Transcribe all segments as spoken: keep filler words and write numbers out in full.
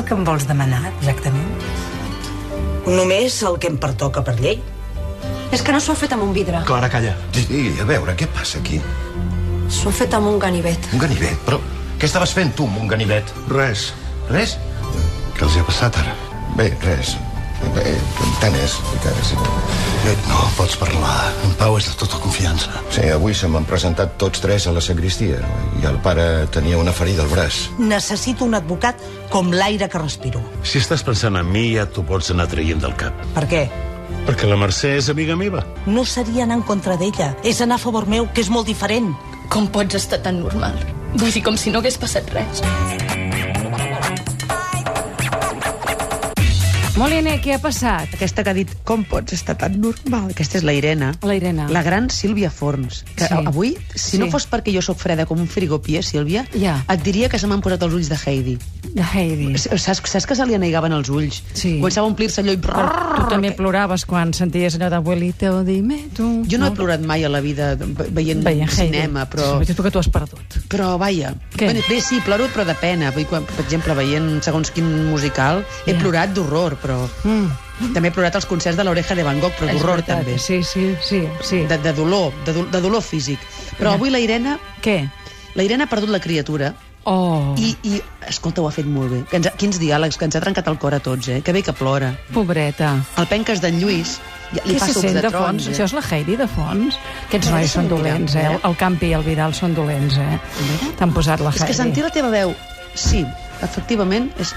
que em vols demanar, exactament? Només el que em pertoca per llei. És que no s'ho ha fet amb un vidre. Clara, calla. Sí, a veure, què passa aquí? S'ho ha fet amb un ganivet. Un ganivet? Però què estaves fent tu amb un ganivet? Res. Res? Què els hi ha passat ara? Bé, res. Bé, tant és. Sí. No, pots parlar. En Pau és de tota confiança. Sí, avui se m'han presentat tots tres a la sagristia i el pare tenia una ferida al braç. Necessito un advocat com l'aire que respiro. Si estàs pensant en mi, ja t'ho pots anar traient del cap. Per què? Perquè la Mercè és amiga meva. No seria anar en contra d'ella. És anar a favor meu, que és molt diferent. Com pots estar tan normal? Vull dir, com si no hagués passat res. Moliner, què ha passat? Aquesta que ha dit, com pots estar tan normal? Aquesta és la Irene. La Irene. La gran Sílvia Forns. Que Sí. avui, si Sí. no fos perquè jo sóc freda com un frigopia, Sílvia, Ja. et diria que se m'han posat els ulls de Heidi. De Heidi. Saps, saps que se li anegaven els ulls? Sí. Començava a omplir-se allò i... Però tu també ploraves quan senties allò d'abuelito, dime tu. Jo no he plorat mai a la vida ve- veient Veient cinema, Heidi. però... Sí, tu que tu has perdut. Però, vaja... Què? Bé, bé, sí, ploro, però de pena. Vull dir, quan, per exemple, veient segons quin musical, he Ja. plorat d'horror, però... Mm. També he plorat als concerts de l'Oreja de Van Gogh, però És d'horror, veritat. també. Sí, sí, sí. sí. De, de dolor, de, do- de dolor físic. Però Ja. avui la Irene... Què? La Irene ha perdut la criatura Oh, i, i escolta, ho ha fet molt bé. Que ens ha, quins diàlegs, que ens ha trencat el cor a tots, eh? Que bé que plora. pobreta. El penques d'en Lluís ja, li Què fa se sucs sent de de fons? taronja. Això és la Heidi de fons? Aquests Però nois són deixa'm dolents, mirar, eh? eh? El Campi i el Vidal són dolents, eh? T'han posat la És Heidi. que sentir la teva veu, sí, efectivament, és,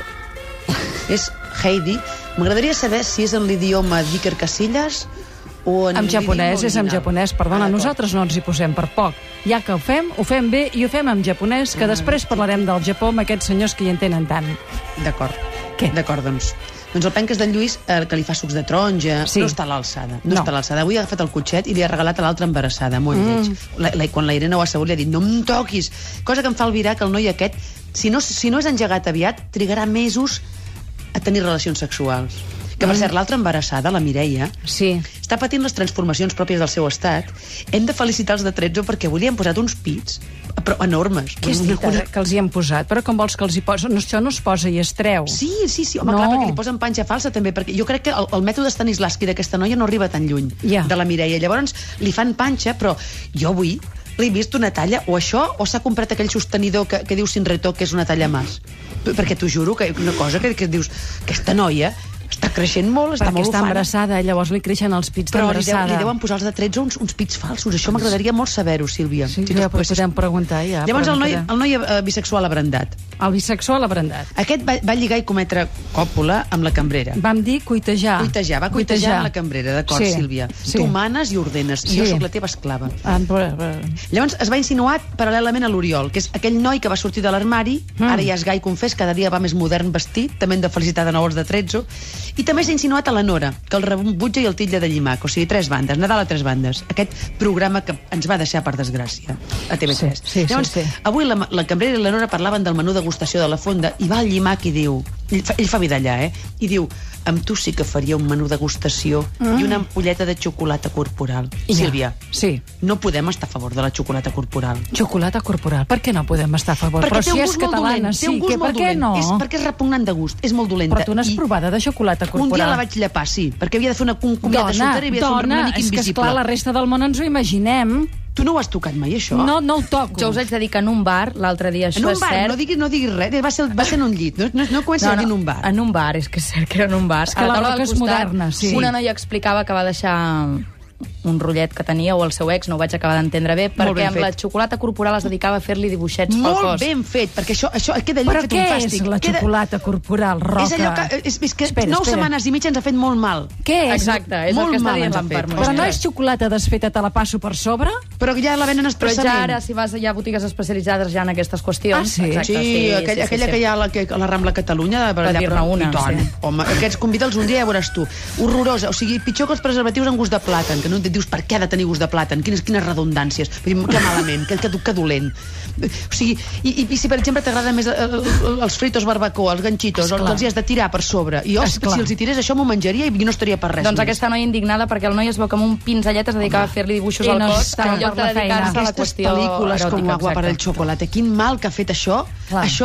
és Heidi. M'agradaria saber si és en l'idioma d'Iker Casillas o en En japonès, l'idioma és en original. japonès. Perdona, Ah, d'acord. nosaltres no ens hi posem per poc. Ja que ho fem, ho fem bé i ho fem en japonès, que després parlarem del Japó amb aquests senyors que hi entenen tant. D'acord. Què? D'acord, doncs. Doncs el penques d'en Lluís, eh, que li fa sucs de taronja, Sí. no està a l'alçada. No, No. està a l'alçada. Avui ha agafat el cotxet i li ha regalat a l'altra embarassada, molt Mm. lleig. La, la, quan la Irene ho ha sabut, li ha dit, no em toquis. Cosa que em fa albirar que el noi aquest, si no, si no és engegat aviat, trigarà mesos a tenir relacions sexuals. Que, per cert, l'altra embarassada, la Mireia, Sí. està patint les transformacions pròpies del seu estat. Hem de felicitar els de tretze perquè avui li han posat uns pits, però enormes. Què has Una- dit una- ara, que els hi han posat? Però com vols que els hi posen? No, això no es posa i es treu. Sí, sí, sí, home, No. clar, perquè li posen panxa falsa també, perquè jo crec que el, el mètode Stanislavski d'aquesta noia no arriba tan lluny Ja. de la Mireia. Llavors li fan panxa, però jo avui l'he vist una talla, o això, o s'ha comprat aquell sostenidor que, que diu sin retoc, que és una talla más. P- Perquè t'ho juro que una cosa que, que dius, aquesta noia està creixent molt, està Perquè molt està ufana. embarassada, llavors li creixen els pits Però li, deu, d'embarassada. li deuen posar els de tretze uns, uns pits falsos. Això m'agradaria molt saber-ho, Sílvia. Sí, Si ja tu poguessis- podem preguntar, ja. Llavors el noi, preguntarem. el noi eh, bisexual abrandat. El bisexual abrandat. Aquest va, va lligar i cometre còpula amb la cambrera. Vam dir cuitejar. Cuitejar, va cuitejar amb la cambrera, d'acord, Sí, Sílvia. sí. Tu manes i ordenes, Sí. i jo sóc la teva esclava. Ah, però, però... Llavors es va insinuar paral·lelament a l'Oriol, que és aquell noi que va sortir de l'armari, Mm. ara ja és gai confés, cada dia va més modern vestit, també hem de felicitar de nou els de tretze, i també s'ha insinuat a la Nora, que el rebutja i el titlla de llimac, o sigui, tres bandes, Nadal a tres bandes. Aquest programa que ens va deixar, per desgràcia, a T V tres. Sí, sí, Llavors, sí, sí. avui la, la cambrera i la Nora parlaven del menú degustació de la fonda, i va el llimac i diu, ell fa, ell fa vida allà, eh? I diu, amb tu sí que faria un menú degustació mm. i una ampolleta de xocolata corporal. I ja. Sílvia, Sí. no podem estar a favor de la xocolata corporal. Xocolata corporal. Per què no podem estar a favor? Perquè Però té si un és gust molt catalana, dolent, sí. té un gust que, molt per què dolent. no? És perquè és repugnant de gust, és molt dolenta. Però tu n'has I provada de xocolata corporal. Un dia la vaig llepar, sí, perquè havia de fer una comiada Dona, soltera i havia de fer un dona, remenic és que invisible. esclar, la resta del món ens ho imaginem. Tu no ho has tocat mai, això? No, no ho toco. Jo us haig de dir que en un bar, l'altre dia, això En un és bar, cert... no diguis, no diguis res, va ser, va ser en un llit, no, no, no comenci a dir en un bar. En un bar, és que és cert que era en un bar. És que A la taula Roca del és costat, moderna, sí. Una noia explicava que va deixar un rotllet que tenia, o el seu ex, no ho vaig acabar d'entendre bé, Molt ben perquè amb fet. la xocolata corporal es dedicava a fer-li dibuixets pel Molt cos. ben fet, perquè això, això queda allò Però fet què un és fàstic. la Queda- xocolata corporal, Roca? És allò que, és, és que Espera, nou espera. setmanes i mitja ens ha fet molt mal. Què és? Exacte, és Molt el que està mal dient ens ha l'Empar. fet. Però no és xocolata desfeta, te la passo per sobre? Però ja la venen Però expressament. ja ara, si vas ja a botigues especialitzades ja en aquestes qüestions... Ah, sí? Exacte, Sí, aquella, aquella que hi ha a la, que, a la Rambla Catalunya, Per dir-ne una, i tant. sí. Home, aquests convida'ls un dia, ja veuràs tu. Horrorosa, o sigui, pitjor que els preservatius amb gust de plàtan, que no et dius per què ha de tenir gust de plàtan, quines, quines redundàncies, vull dir, que malament, que, que, que dolent. O sigui, i, i, i si per exemple t'agrada més el, el, els fritos barbacoa, els ganxitos, els, Esclar. els hi has de tirar per sobre, i jo, Esclar. si els hi tirés això m'ho menjaria i no estaria per res Doncs més. aquesta noia indignada perquè el noi es veu que amb un pinzellet es dedicava a fer-li dibuixos I al no cos estava en lloc per de la feina. dedicar-se a la Aquestes qüestió pel·lícules com eròtica. Agua per el exacte. xocolate, quin mal que ha fet això. Clar. Això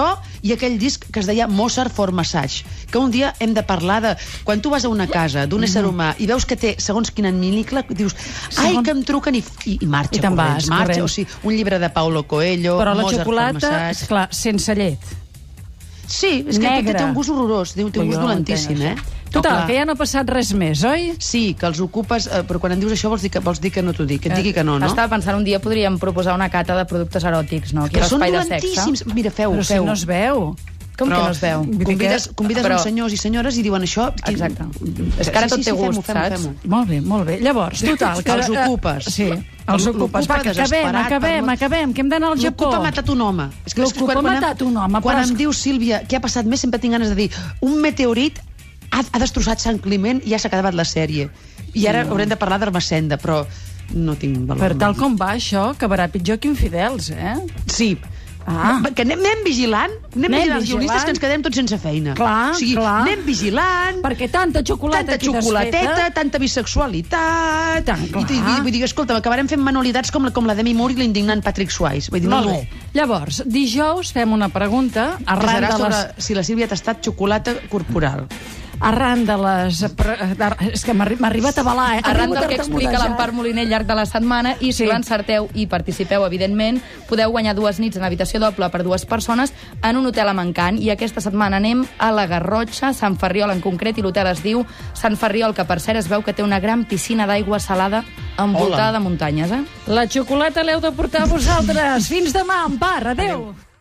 i aquell disc que es deia Mozart for Massage, que un dia hem de parlar de... Quan tu vas a una casa d'un ésser humà i veus que té segons quin adminicle, dius, ai, que em truquen i, i, i marxa, I te'n corrents, vas, marxa. corrents. O sigui, un llibre de Paulo Coelho, Però la Mozart for xocolata, Massage... esclar, sense llet. Sí, és que té, té un gust horrorós, té un Ui, gust jo no dolentíssim, eh? entenc, Total, No, que ja no ha passat res més, oi? Sí, que els ocupes, eh, però quan em dius això vols dir que, vols dir que no t'ho dic, que et digui que no, no? Estava pensant, un dia podríem proposar una cata de productes eròtics, no? Aquí a Que són l'espai de sexe. dolentíssims. Mira, feu, Però si feu. no es veu. Com Però que no es veu? Convides, convides Però- uns senyors i senyores i diuen això... Exacte. És que ara tot té gust, fem-ho, saps? fem-ho. Molt bé, molt bé. Llavors, total... Que, Els ocupes. Sí, els ocupes. Va, que acabem, desesperat, acabem, per- acabem, que hem d'anar al Japó. L'ocupa ha matat un home. És que, és que L'ocupa quan- ha quan em- matat un home, Quan però em és- diu Sílvia què ha passat més, sempre tinc ganes de dir un meteorit ha, ha destrossat Sant Climent i ja s'ha acabat la sèrie. I ara haurem de parlar d'Ermessenda, però no tinc valor. Per tal com va això, acabarà pitjor que infidels, eh? Sí. Ah. Que anem, anem vigilant, anem, Anem vigilant els vigilant. guionistes que ens quedem tots sense feina. Clar, o sigui, clar. anem vigilant, Perquè tanta xocolata tanta aquí xocolateta, desfeta... tanta bisexualitat... Tant, clar. I, i, vull dir, escolta'm, acabarem fent manualitats com la, com la Demi Moore i l'indignant Patrick Swayze. Vull dir, no, Molt no. bé. Llavors, dijous fem una pregunta Que arran serà de sobre les... si la Sílvia ha tastat xocolata corporal. Arran de les... de- És que m'ha arri- m'ha arribat a balar, eh? Arran Arribo del que a explica tartamudejar. l'Empar Moliner al llarg de la setmana, i si Sí. l'encerteu i participeu, evidentment, podeu guanyar dues nits en habitació doble per dues persones en un hotel a Mancant. I aquesta setmana anem a la Garrotxa, Sant Ferriol en concret, i l'hotel es diu Sant Ferriol, que per cert es veu que té una gran piscina d'aigua salada envoltada Hola. de muntanyes, eh? La xocolata l'heu de portar vosaltres. Fins demà, Empar. Adéu.